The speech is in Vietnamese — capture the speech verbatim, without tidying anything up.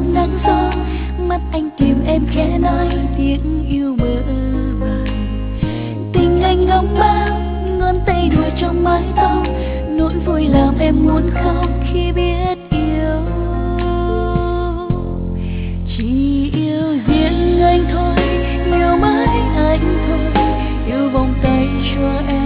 trong nắng gió, mắt anh tìm em khẽ nói tiếng yêu mơ màng. Tình anh ngóng mang, ngón tay đùa trong mái tóc, nỗi vui làm em muốn khóc khi biết yêu. Chỉ yêu riêng anh thôi, yêu mãi anh thôi, yêu vòng tay cho em.